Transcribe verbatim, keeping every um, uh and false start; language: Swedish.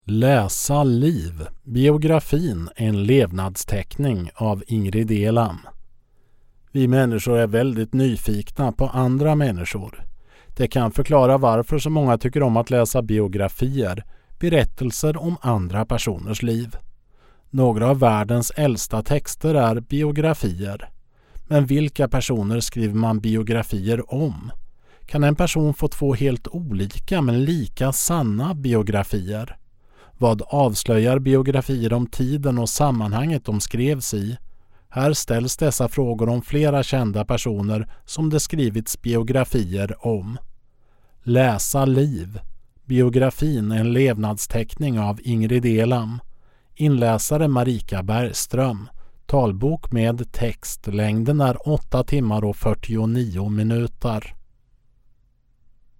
Läsa liv. Biografin, en levnadsteckning av Ingrid Elam. Vi människor är väldigt nyfikna på andra människor. Det kan förklara varför så många tycker om att läsa biografier, berättelser om andra personers liv. Några av världens äldsta texter är biografier. Men vilka personer skriver man biografier om? Kan en person få två helt olika men lika sanna biografier? Vad avslöjar biografier om tiden och sammanhanget de skrevs i? Här ställs dessa frågor om flera kända personer som det skrivits biografier om. Läsa liv. Biografin, en levnadsteckning av Ingrid Elam. Inläsare Marika Bergström. Talbok med text. Längden är åtta timmar och fyrtionio minuter.